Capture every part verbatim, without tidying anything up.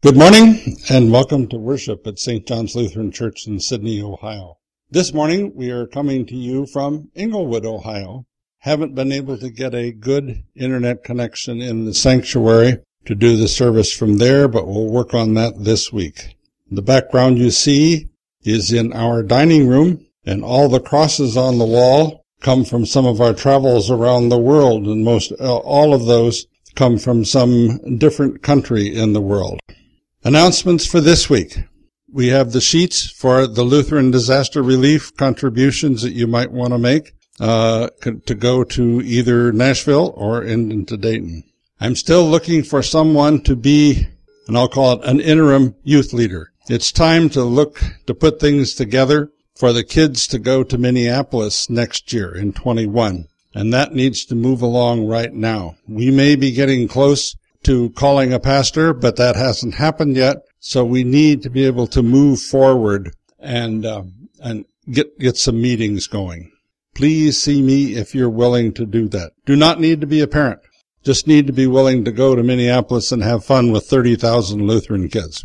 Good morning and welcome to worship at Saint John's Lutheran Church in Sydney, Ohio. This morning we are coming to you from Englewood, Ohio. Haven't been able to get a good internet connection in the sanctuary to do the service from there, but we'll work on that this week. The background you see is in our dining room, and all the crosses on the wall come from some of our travels around the world, and most all of those come from some different country in the world. Announcements for this week. We have the sheets for the Lutheran disaster relief contributions that you might want to make uh, to go to either Nashville or into Dayton. I'm still looking for someone to be, and I'll call it an interim youth leader. It's time to look to put things together for the kids to go to Minneapolis next year in twenty-one, and that needs to move along right now. We may be getting close to calling a pastor, but that hasn't happened yet. So we need to be able to move forward and uh, and get get some meetings going. Please see me if you're willing to do that. Do not need to be a parent. Just need to be willing to go to Minneapolis and have fun with thirty thousand Lutheran kids.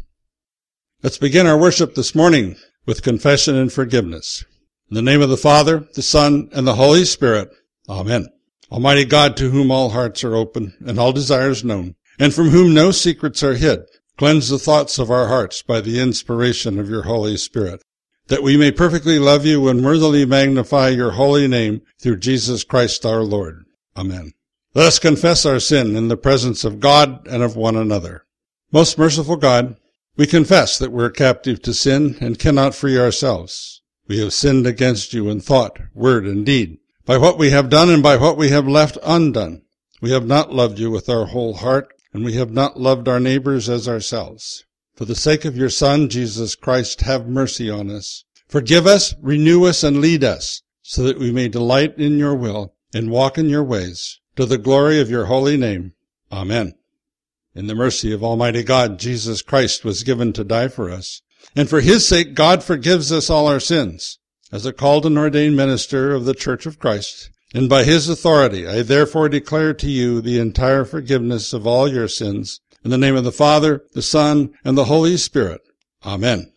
Let's begin our worship this morning with confession and forgiveness. In the name of the Father, the Son, and the Holy Spirit. Amen. Almighty God, to whom all hearts are open and all desires known, and from whom no secrets are hid, cleanse the thoughts of our hearts by the inspiration of your Holy Spirit, that we may perfectly love you and worthily magnify your holy name through Jesus Christ our Lord. Amen. Let us confess our sin in the presence of God and of one another. Most merciful God, we confess that we are captive to sin and cannot free ourselves. We have sinned against you in thought, word, and deed, by what we have done and by what we have left undone. We have not loved you with our whole heart, and we have not loved our neighbors as ourselves. For the sake of your Son, Jesus Christ, have mercy on us. Forgive us, renew us, and lead us, so that we may delight in your will and walk in your ways, to the glory of your holy name. Amen. In the mercy of Almighty God, Jesus Christ was given to die for us, and for his sake God forgives us all our sins. As a called and ordained minister of the Church of Christ, and by his authority, I therefore declare to you the entire forgiveness of all your sins, in the name of the Father, the Son, and the Holy Spirit. Amen.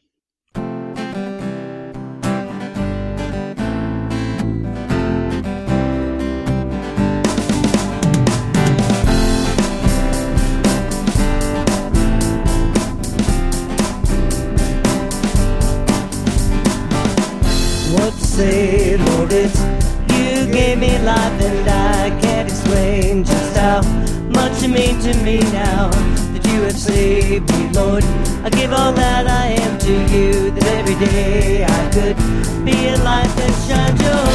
What to say, Lord, it's you gave me life, and I can't explain just how much you mean to me now that you have saved me, Lord. I give all that I am to you, that every day I could be a light that shines your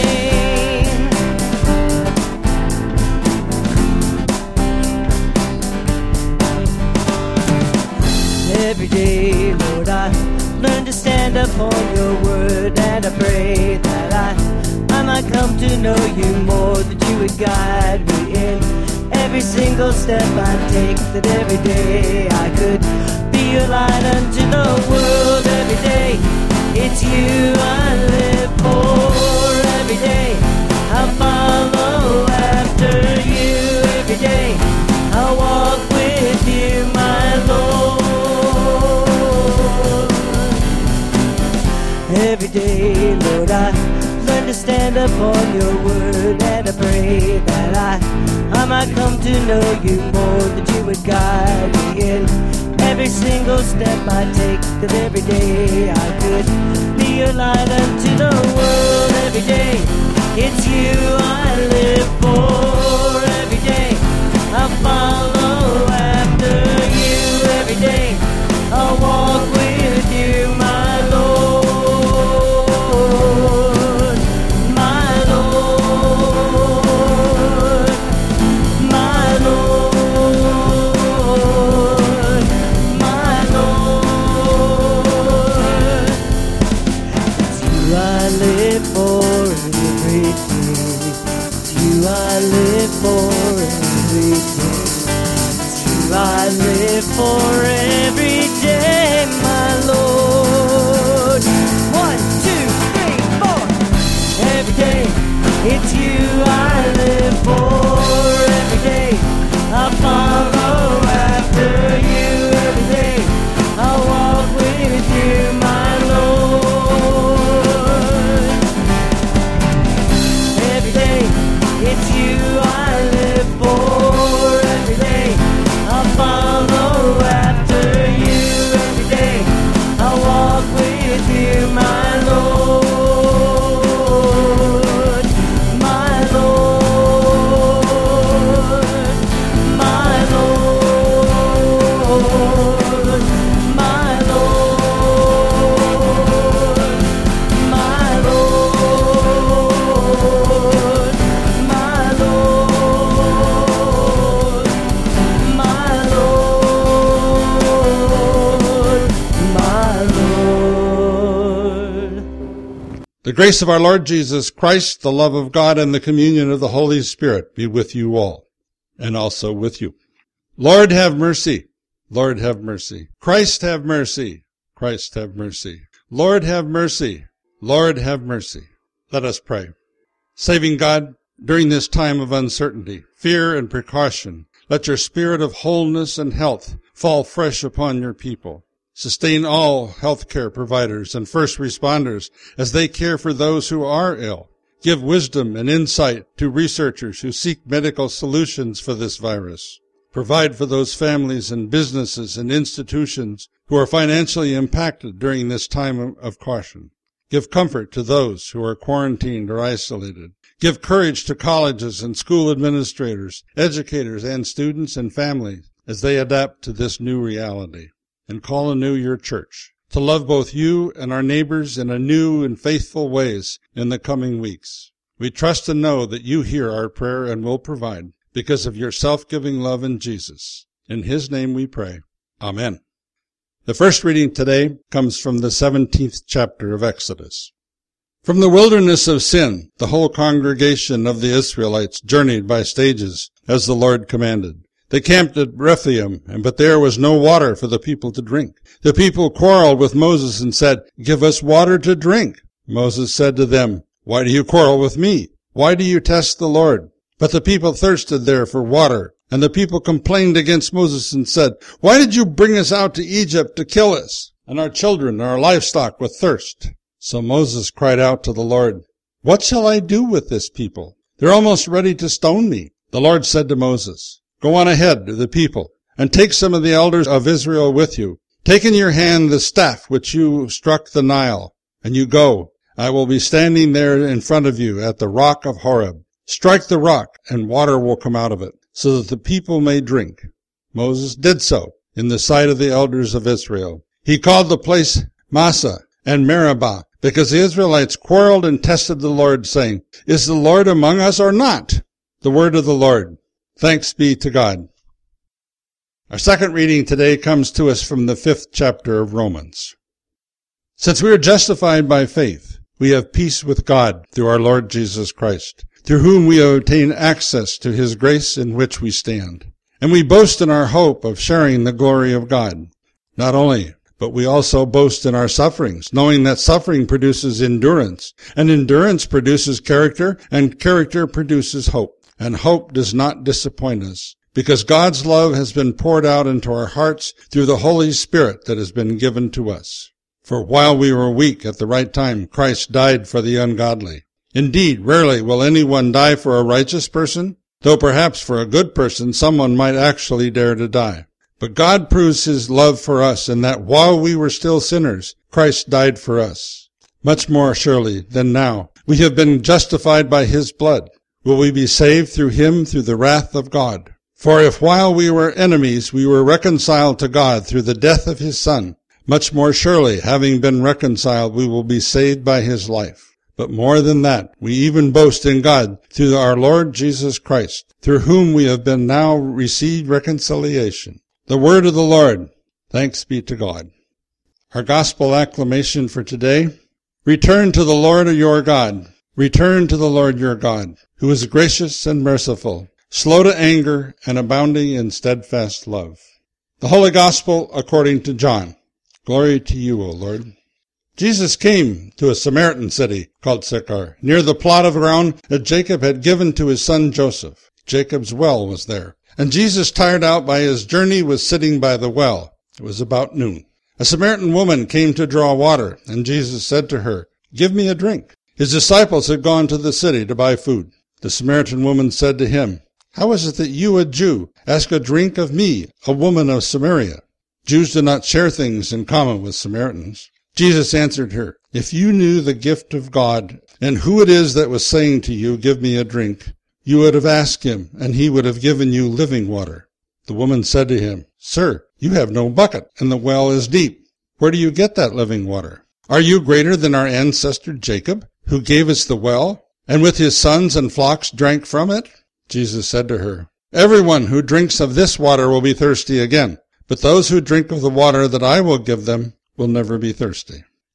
name. Every day, Lord, I learn to stand upon your word, and I pray that I I might come to know you more, that you would guide me in every single step I take, that every day I could be a light unto the world. Every day, it's you I live for. Every day, I follow after you. Every day, I walk with you, my Lord. Every day, Lord, I learn to stand upon your word, and I pray that I, I might come to know you more, that you would guide me in every single step I take, that every day I could be a light unto the world. Every day, it's you I live for. Every day, I follow after you. Every day, I walk with you, my Lord. I live for everything. The grace of our Lord Jesus Christ, the love of God, and the communion of the Holy Spirit be with you all, and also with you. Lord, have mercy. Lord, have mercy. Christ, have mercy. Christ, have mercy. Lord, have mercy. Lord, have mercy. Let us pray. Saving God, during this time of uncertainty, fear, and precaution, let your spirit of wholeness and health fall fresh upon your people. Sustain all healthcare providers and first responders as they care for those who are ill. Give wisdom and insight to researchers who seek medical solutions for this virus. Provide for those families and businesses and institutions who are financially impacted during this time of caution. Give comfort to those who are quarantined or isolated. Give courage to colleges and school administrators, educators, and students and families as they adapt to this new reality. And call anew your church to love both you and our neighbors in a new and faithful ways in the coming weeks. We trust and know that you hear our prayer and will provide because of your self-giving love in Jesus. In his name we pray. Amen. The first reading today comes from the seventeenth chapter of Exodus. From the wilderness of Sin, the whole congregation of the Israelites journeyed by stages as the Lord commanded. They camped at Rephidim, but there was no water for the people to drink. The people quarreled with Moses and said, "Give us water to drink." Moses said to them, "Why do you quarrel with me? Why do you test the Lord?" But the people thirsted there for water, and the people complained against Moses and said, "Why did you bring us out to Egypt to kill us, and our children and our livestock with thirst?" So Moses cried out to the Lord, "What shall I do with this people? They're almost ready to stone me." The Lord said to Moses, "Go on ahead to the people, and take some of the elders of Israel with you. Take in your hand the staff which you struck the Nile, and you go. I will be standing there in front of you at the rock of Horeb. Strike the rock, and water will come out of it, so that the people may drink." Moses did so in the sight of the elders of Israel. He called the place Massah and Meribah, because the Israelites quarreled and tested the Lord, saying, "Is the Lord among us or not?" The word of the Lord. Thanks be to God. Our second reading today comes to us from the fifth chapter of Romans. Since we are justified by faith, we have peace with God through our Lord Jesus Christ, through whom we obtain access to his grace in which we stand. And we boast in our hope of sharing the glory of God. Not only, but we also boast in our sufferings, knowing that suffering produces endurance, and endurance produces character, and character produces hope. And hope does not disappoint us, because God's love has been poured out into our hearts through the Holy Spirit that has been given to us. For while we were weak at the right time, Christ died for the ungodly. Indeed, rarely will anyone die for a righteous person, though perhaps for a good person someone might actually dare to die. But God proves his love for us in that while we were still sinners, Christ died for us. Much more surely than now, we have been justified by his blood. Will we be saved through him through the wrath of God? For if while we were enemies we were reconciled to God through the death of his Son, much more surely, having been reconciled, we will be saved by his life. But more than that, we even boast in God through our Lord Jesus Christ, through whom we have been now received reconciliation. The word of the Lord. Thanks be to God. Our gospel acclamation for today. Return to the Lord your God. Return to the Lord your God, who is gracious and merciful, slow to anger, and abounding in steadfast love. The Holy Gospel according to John. Glory to you, O Lord. Jesus came to a Samaritan city called Sychar, near the plot of ground that Jacob had given to his son Joseph. Jacob's well was there, and Jesus, tired out by his journey, was sitting by the well. It was about noon. A Samaritan woman came to draw water, and Jesus said to her, "Give me a drink." His disciples had gone to the city to buy food. The Samaritan woman said to him, "How is it that you, a Jew, ask a drink of me, a woman of Samaria?" Jews do not share things in common with Samaritans. Jesus answered her, "If you knew the gift of God, and who it is that was saying to you, 'Give me a drink,' you would have asked him, and he would have given you living water." The woman said to him, "Sir, you have no bucket, and the well is deep. Where do you get that living water? Are you greater than our ancestor Jacob, who gave us the well, and with his sons and flocks drank from it?" Jesus said to her, "Everyone who drinks of this water will be thirsty again, but those who drink of the water that I will give them will never be thirsty.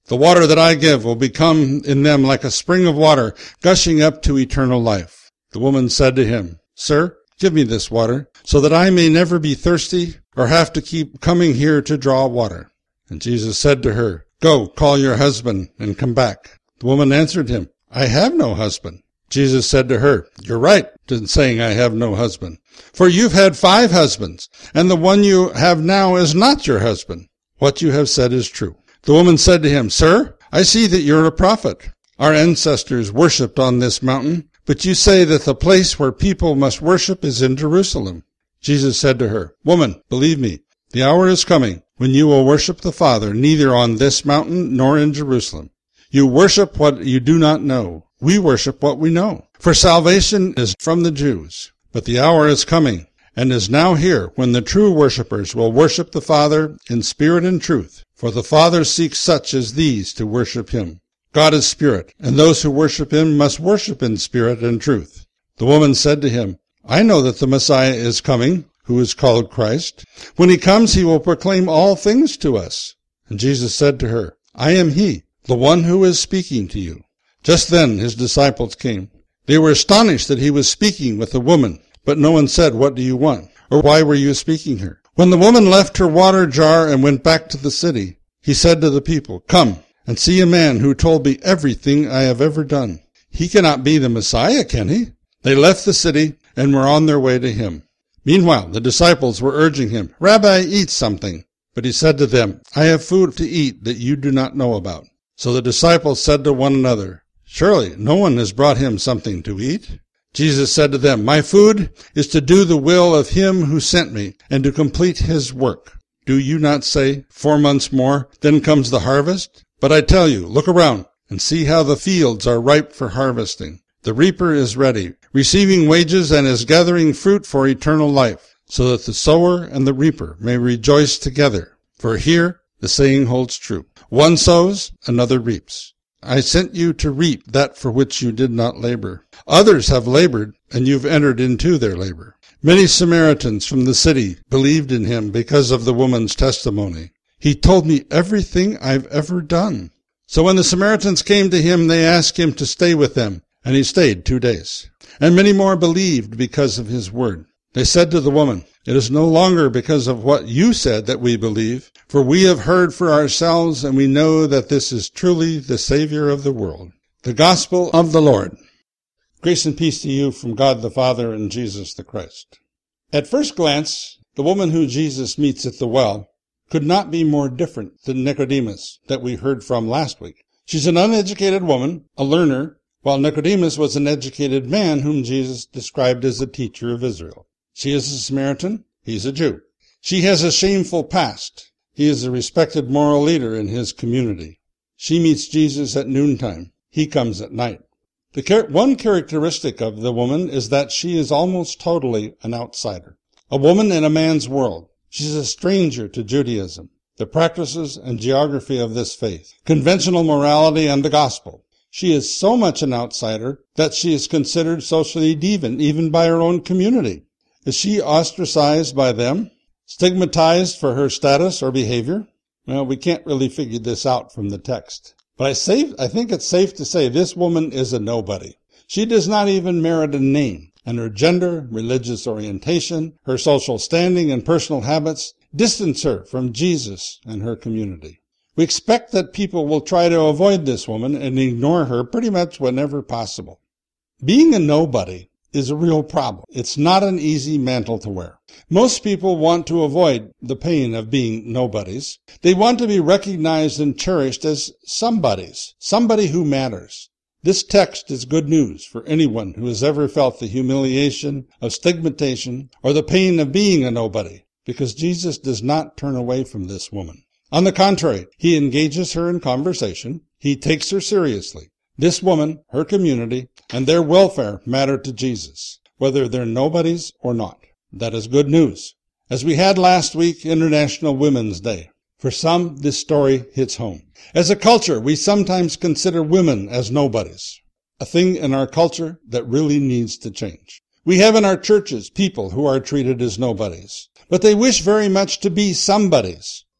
The water that I give will become in them like a spring of water, gushing up to eternal life." The woman said to him, "Sir, give me this water, so that I may never be thirsty or have to keep coming here to draw water." And Jesus said to her, "Go, call your husband and come back." The woman answered him, "I have no husband." Jesus said to her, "You're right in saying I have no husband, for you've had five husbands, and the one you have now is not your husband. What you have said is true." The woman said to him, "Sir, I see that you're a prophet. Our ancestors worshipped on this mountain, but you say that the place where people must worship is in Jerusalem." Jesus said to her, "Woman, believe me, the hour is coming when you will worship the Father neither on this mountain nor in Jerusalem. You worship what you do not know. We worship what we know. For salvation is from the Jews. But the hour is coming, and is now here, when the true worshippers will worship the Father in spirit and truth. For the Father seeks such as these to worship him. God is spirit, and those who worship him must worship in spirit and truth." The woman said to him, "I know that the Messiah is coming, who is called Christ. When he comes, he will proclaim all things to us." And Jesus said to her, "I am he, the one who is speaking to you." Just then his disciples came. They were astonished that he was speaking with a woman, but no one said, "What do you want?" or "Why were you speaking here?" When the woman left her water jar and went back to the city, he said to the people, "Come and see a man who told me everything I have ever done. He cannot be the Messiah, can he?" They left the city and were on their way to him. Meanwhile, the disciples were urging him, "Rabbi, eat something." But he said to them, "I have food to eat that you do not know about." So the disciples said to one another, "Surely no one has brought him something to eat?" Jesus said to them, "My food is to do the will of him who sent me and to complete his work. Do you not say, 'Four months more, then comes the harvest'? But I tell you, look around and see how the fields are ripe for harvesting. The reaper is ready, receiving wages, and is gathering fruit for eternal life, so that the sower and the reaper may rejoice together. For here the saying holds true, one sows, another reaps. I sent you to reap that for which you did not labor. Others have labored, and you've entered into their labor." Many Samaritans from the city believed in him because of the woman's testimony. "He told me everything I've ever done." So when the Samaritans came to him, they asked him to stay with them, and he stayed two days. And many more believed because of his word. They said to the woman, "It is no longer because of what you said that we believe, for we have heard for ourselves, and we know that this is truly the Savior of the world." The Gospel of the Lord. Grace and peace to you from God the Father and Jesus the Christ. At first glance, the woman who Jesus meets at the well could not be more different than Nicodemus that we heard from last week. She's an uneducated woman, a learner, while Nicodemus was an educated man whom Jesus described as a teacher of Israel. She is a Samaritan, he's a Jew. She has a shameful past. He is a respected moral leader in his community. She meets Jesus at noontime. He comes at night. The char- one characteristic of the woman is that she is almost totally an outsider. A woman in a man's world. She's a stranger to Judaism, the practices and geography of this faith, conventional morality, and the gospel. She is so much an outsider that she is considered socially deviant, even by her own community. Is she ostracized by them? Stigmatized for her status or behavior? Well, we can't really figure this out from the text. But I, say, I think it's safe to say this woman is a nobody. She does not even merit a name, and her gender, religious orientation, her social standing, and personal habits distance her from Jesus and her community. We expect that people will try to avoid this woman and ignore her pretty much whenever possible. Being a nobody is a real problem. It's not an easy mantle to wear. Most people want to avoid the pain of being nobodies. They want to be recognized and cherished as somebodies, somebody who matters. This text is good news for anyone who has ever felt the humiliation of stigmatization or the pain of being a nobody, because Jesus does not turn away from this woman. On the contrary, he engages her in conversation. He takes her seriously. This woman, her community, and their welfare matter to Jesus, whether they're nobodies or not. That is good news. As we had last week, International Women's Day. For some, this story hits home. As a culture, we sometimes consider women as nobodies, a thing in our culture that really needs to change. We have in our churches people who are treated as nobodies, but they wish very much to be somebodies.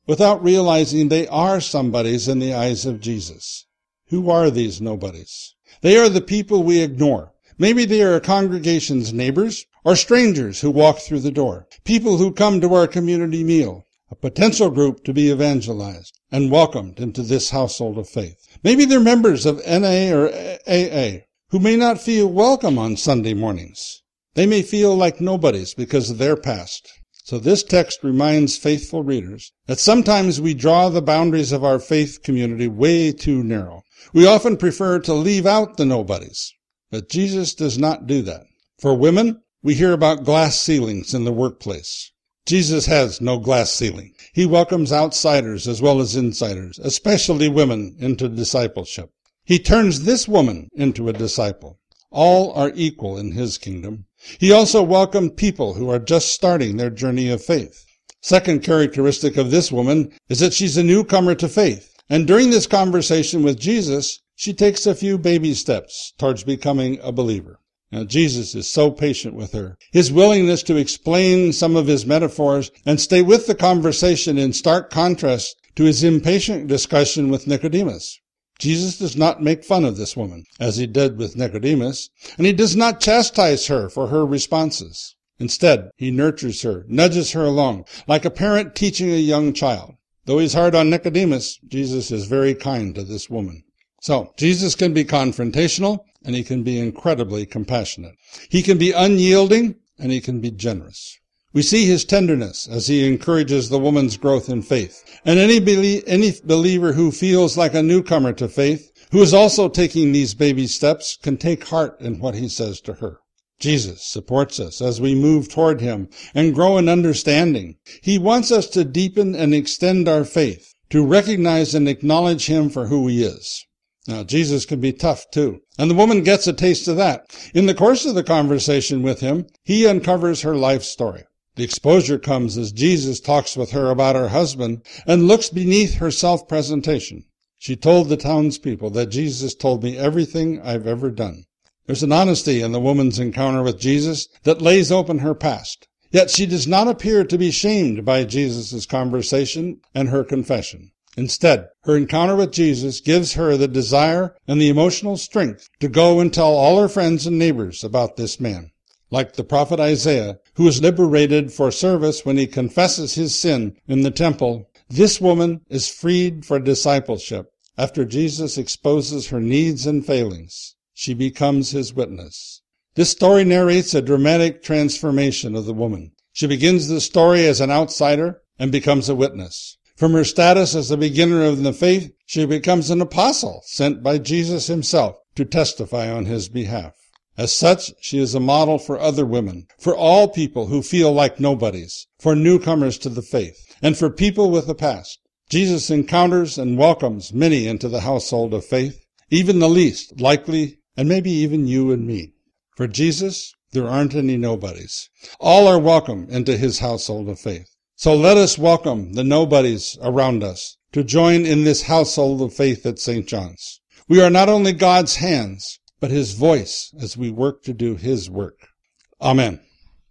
without realizing they are somebodies in the eyes of Jesus. Who are these nobodies? They are the people we ignore. Maybe they are a congregation's neighbors or strangers who walk through the door, people who come to our community meal, a potential group to be evangelized and welcomed into this household of faith. Maybe they're members of N A or A A who may not feel welcome on Sunday mornings. They may feel like nobodies because of their past. So this text reminds faithful readers that sometimes we draw the boundaries of our faith community way too narrow. We often prefer to leave out the nobodies, but Jesus does not do that. For women, we hear about glass ceilings in the workplace. Jesus has no glass ceiling. He welcomes outsiders as well as insiders, especially women, into discipleship. He turns this woman into a disciple. All are equal in his kingdom. He also welcomed people who are just starting their journey of faith. Second characteristic of this woman is that she's a newcomer to faith. And during this conversation with Jesus, she takes a few baby steps towards becoming a believer. Now, Jesus is so patient with her. His willingness to explain some of his metaphors and stay with the conversation in stark contrast to his impatient discussion with Nicodemus. Jesus does not make fun of this woman, as he did with Nicodemus, and he does not chastise her for her responses. Instead, he nurtures her, nudges her along, like a parent teaching a young child. Though he's hard on Nicodemus, Jesus is very kind to this woman. So, Jesus can be confrontational, and he can be incredibly compassionate. He can be unyielding, and he can be generous. We see his tenderness as he encourages the woman's growth in faith. And any, belie- any believer who feels like a newcomer to faith, who is also taking these baby steps, can take heart in what he says to her. Jesus supports us as we move toward him and grow in understanding. He wants us to deepen and extend our faith, to recognize and acknowledge him for who he is. Now, Jesus can be tough, too, and the woman gets a taste of that. In the course of the conversation with him, he uncovers her life story. The exposure comes as Jesus talks with her about her husband and looks beneath her self-presentation. She told the townspeople that Jesus told me everything I've ever done. There's an honesty in the woman's encounter with Jesus that lays open her past. Yet she does not appear to be shamed by Jesus' conversation and her confession. Instead, her encounter with Jesus gives her the desire and the emotional strength to go and tell all her friends and neighbors about this man. Like the prophet Isaiah, who is liberated for service when he confesses his sin in the temple, this woman is freed for discipleship. After Jesus exposes her needs and failings, she becomes his witness. This story narrates a dramatic transformation of the woman. She begins the story as an outsider and becomes a witness. From her status as a beginner of the faith, she becomes an apostle sent by Jesus himself to testify on his behalf. As such, she is a model for other women, for all people who feel like nobodies, for newcomers to the faith, and for people with a past. Jesus encounters and welcomes many into the household of faith, even the least likely, and maybe even you and me. For Jesus, there aren't any nobodies. All are welcome into his household of faith. So let us welcome the nobodies around us to join in this household of faith at Saint John's. We are not only God's hands, but his voice as we work to do his work. Amen.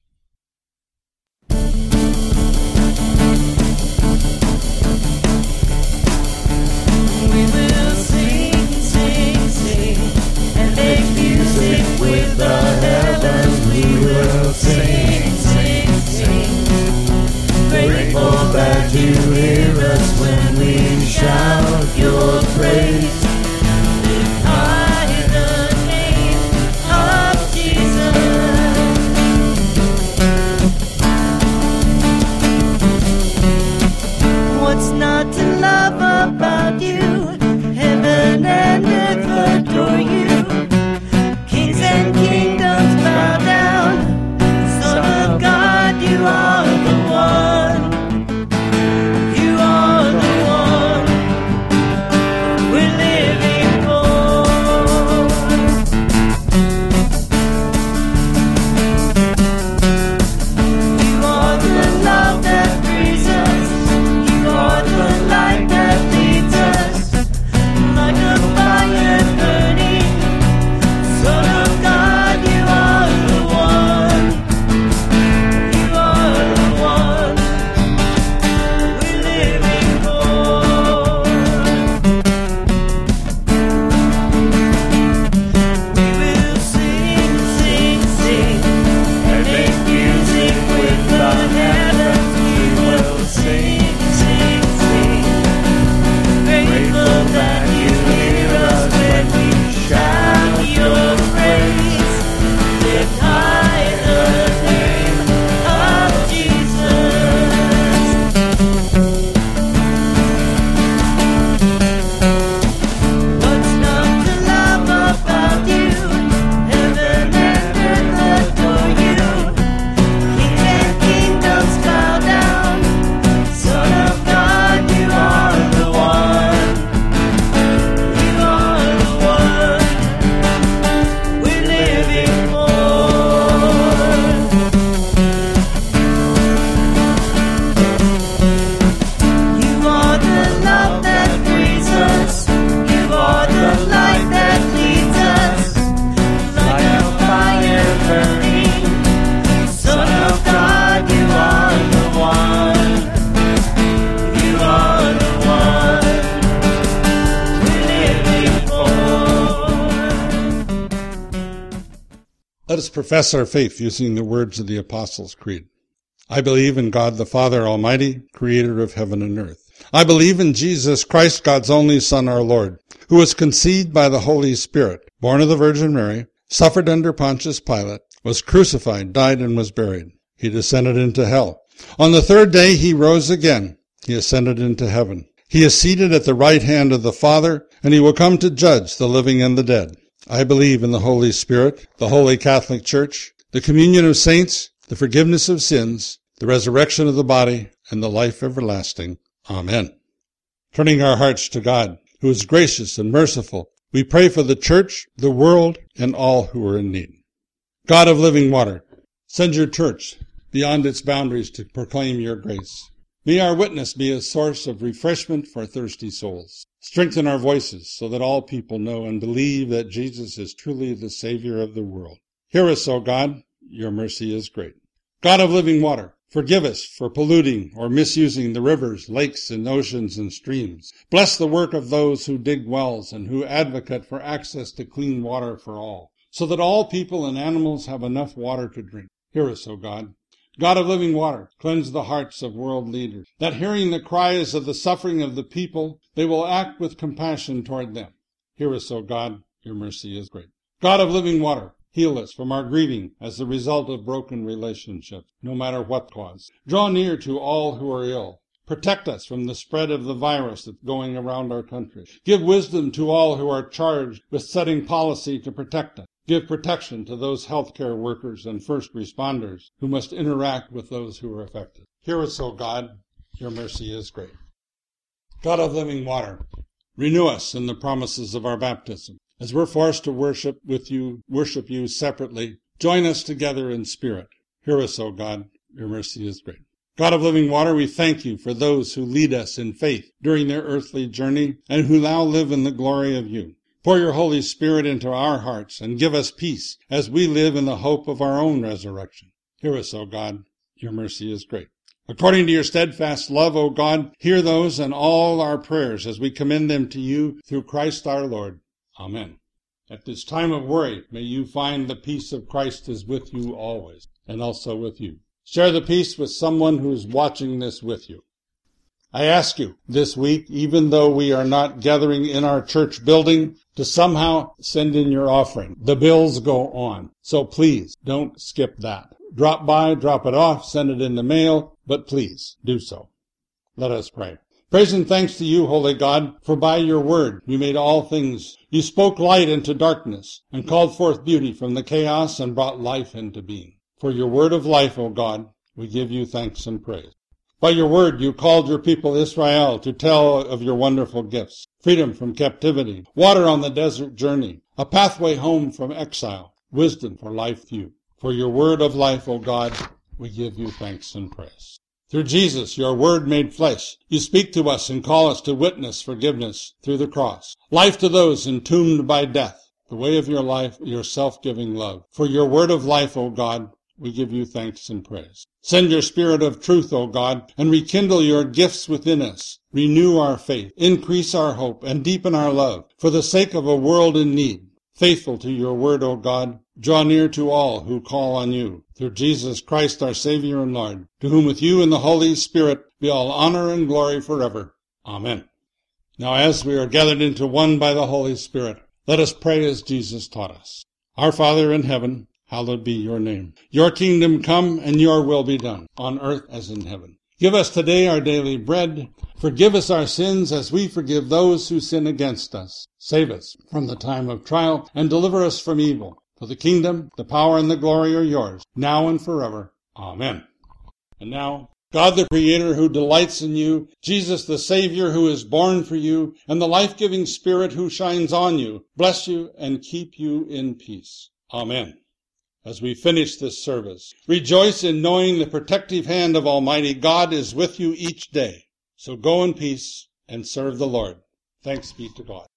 We will sing, sing, sing, and make music with the heavens. We will sing, sing, sing, grateful that you hear us when we shout your praise. Lift high the name of Jesus. What's not to love about you? Heaven and earth adore you. Kings and kingdoms bow down. Son of God, you are the one. You are the one we're living for. You are the love that frees us. You are the light that leads us. Like a fire Let us profess our faith using the words of the Apostles' Creed. I believe in God the Father Almighty, creator of heaven and earth. I believe in Jesus Christ, God's only Son, our Lord, who was conceived by the Holy Spirit, born of the Virgin Mary, suffered under Pontius Pilate, was crucified, died, and was buried. He descended into hell. On the third day he rose again. He ascended into heaven. He is seated at the right hand of the Father, and he will come to judge the living and the dead. I believe in the Holy Spirit, the Holy Catholic Church, the communion of saints, the forgiveness of sins, the resurrection of the body, and the life everlasting. Amen. Turning our hearts to God, who is gracious and merciful, we pray for the church, the world, and all who are in need. God of living water, send your church beyond its boundaries to proclaim your grace. May our witness be a source of refreshment for thirsty souls. Strengthen our voices so that all people know and believe that Jesus is truly the Savior of the world. Hear us, O God, your mercy is great. God of living water, forgive us for polluting or misusing the rivers, lakes, and oceans and streams. Bless the work of those who dig wells and who advocate for access to clean water for all, so that all people and animals have enough water to drink. Hear us, O God. God of living water, cleanse the hearts of world leaders, that hearing the cries of the suffering of the people, they will act with compassion toward them. Hear us, O God, your mercy is great. God of living water, heal us from our grieving as the result of broken relationships, no matter what cause. Draw near to all who are ill. Protect us from the spread of the virus that's going around our country. Give wisdom to all who are charged with setting policy to protect us. Give protection to those healthcare workers and first responders who must interact with those who are affected. Hear us, O God, your mercy is great. God of living water, renew us in the promises of our baptism. As we're forced to worship with you, worship you separately, join us together in spirit. Hear us, O God, your mercy is great. God of living water, we thank you for those who lead us in faith during their earthly journey and who now live in the glory of you. Pour your Holy Spirit into our hearts and give us peace as we live in the hope of our own resurrection. Hear us, O God, your mercy is great. According to your steadfast love, O God, hear those and all our prayers as we commend them to you through Christ our Lord. Amen. At this time of worry, may you find the peace of Christ is with you always, and also with you. Share the peace with someone who is watching this with you. I ask you this week, even though we are not gathering in our church building, to somehow send in your offering. The bills go on, so please don't skip that. Drop by, drop it off, send it in the mail, but please do so. Let us pray. Praise and thanks to you, Holy God, for by your word you made all things. You spoke light into darkness and called forth beauty from the chaos and brought life into being. For your word of life, O God, we give you thanks and praise. By your word you called your people Israel to tell of your wonderful gifts. Freedom from captivity, water on the desert journey, a pathway home from exile, wisdom for life with you. For your word of life, O God, we give you thanks and praise. Through Jesus, your word made flesh, you speak to us and call us to witness forgiveness through the cross. Life to those entombed by death, the way of your life, your self-giving love. For your word of life, O God, we give you thanks and praise. Send your spirit of truth, O God, and rekindle your gifts within us. Renew our faith, increase our hope, and deepen our love, for the sake of a world in need. Faithful to your word, O God, draw near to all who call on you. Through Jesus Christ, our Savior and Lord, to whom with you and the Holy Spirit be all honor and glory forever. Amen. Now as we are gathered into one by the Holy Spirit, let us pray as Jesus taught us. Our Father in heaven, hallowed be your name. Your kingdom come and your will be done, on earth as in heaven. Give us today our daily bread. Forgive us our sins as we forgive those who sin against us. Save us from the time of trial and deliver us from evil. For the kingdom, the power, and the glory are yours, now and forever. Amen. And now, God the Creator who delights in you, Jesus the Savior who is born for you, and the life-giving Spirit who shines on you, bless you and keep you in peace. Amen. As we finish this service, rejoice in knowing the protective hand of Almighty God is with you each day. So go in peace and serve the Lord. Thanks be to God.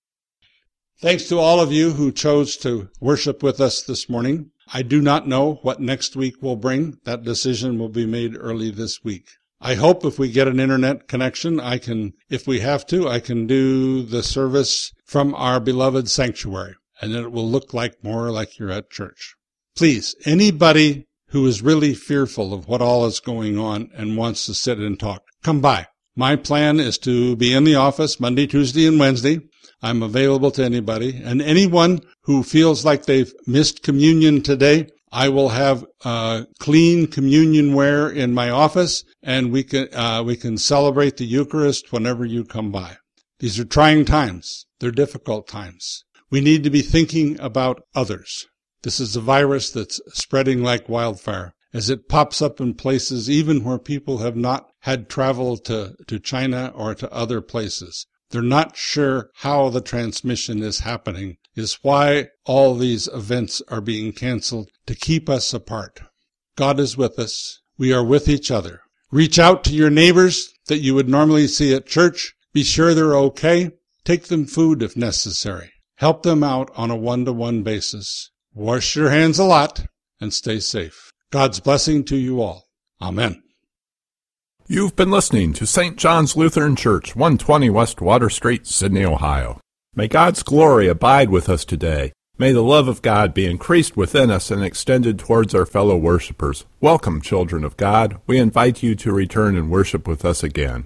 Thanks to all of you who chose to worship with us this morning. I do not know what next week will bring. That decision will be made early this week. I hope if we get an internet connection, I can, if we have to, I can do the service from our beloved sanctuary, and it will look like more like you're at church. Please, anybody who is really fearful of what all is going on and wants to sit and talk, come by. My plan is to be in the office Monday, Tuesday, and Wednesday. I'm available to anybody. And anyone who feels like they've missed communion today, I will have uh, clean communion ware in my office, and we can uh, we can celebrate the Eucharist whenever you come by. These are trying times. They're difficult times. We need to be thinking about others. This is a virus that's spreading like wildfire as it pops up in places even where people have not had travel to, to China or to other places. They're not sure how the transmission is happening, is why all these events are being canceled to keep us apart. God is with us. We are with each other. Reach out to your neighbors that you would normally see at church. Be sure they're okay. Take them food if necessary. Help them out on a one-to-one basis. Wash your hands a lot and stay safe. God's blessing to you all. Amen. You've been listening to Saint John's Lutheran Church, one twenty West Water Street, Sydney, Ohio. May God's glory abide with us today. May the love of God be increased within us and extended towards our fellow worshipers. Welcome, children of God. We invite you to return and worship with us again.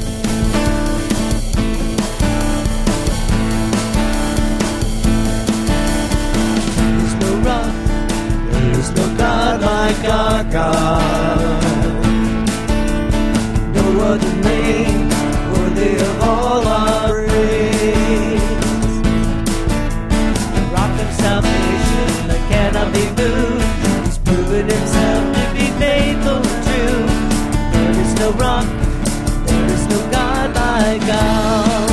There's no rock, there's no God like our God. No other name worthy of all our praise. The rock of salvation that cannot be moved. He's proven himself to be faithful and true. There is no rock, there is no God like ours.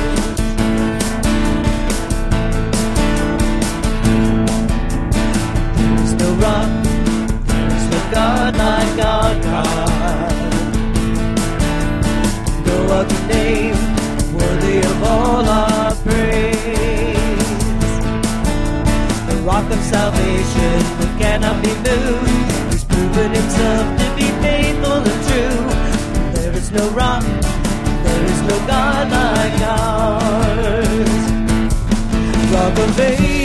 There is no rock, there is no God like our God. No other name worthy of all our praise. The rock of salvation that cannot be moved. He's proven himself to be faithful and true. There is no rock, there is no God like ours. Rock of ages.